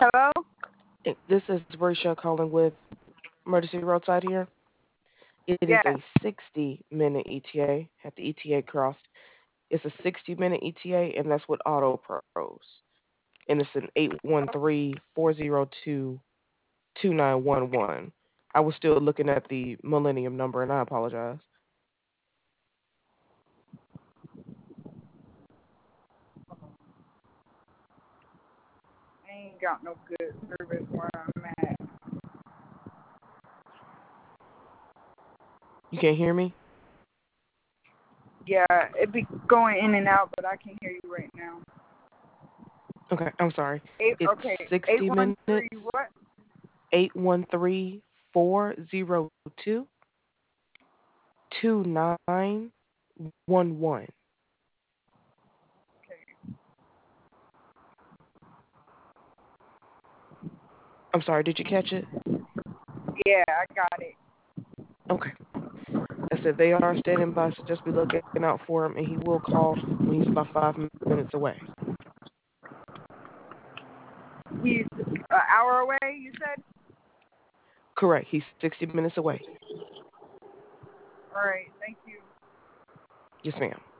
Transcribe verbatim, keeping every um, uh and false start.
Hello? It- This is Risha calling with Emergency Roadside here. It is Yes. a sixty minute E T A. At the E T A crossed. It's a sixty minute E T A, and that's with Auto Pros. And it's an eight one three, four zero two, two nine one one. I was still looking at the Millennium number, and I apologize. I ain't got no good service where I'm at. You can't hear me? Yeah, it be going in and out, but I can hear you right now. Okay, I'm sorry. Eight, It's okay, eight sixty one three minutes, what? eight one three, four zero two, two nine one one. Okay. I'm sorry, did you catch it? Yeah, I got it. Okay. I said they are standing by, so just be looking out for him, and he will call when he's about five minutes away. He's an hour away, you said? Correct. He's sixty minutes away. All right, thank you. Yes, ma'am.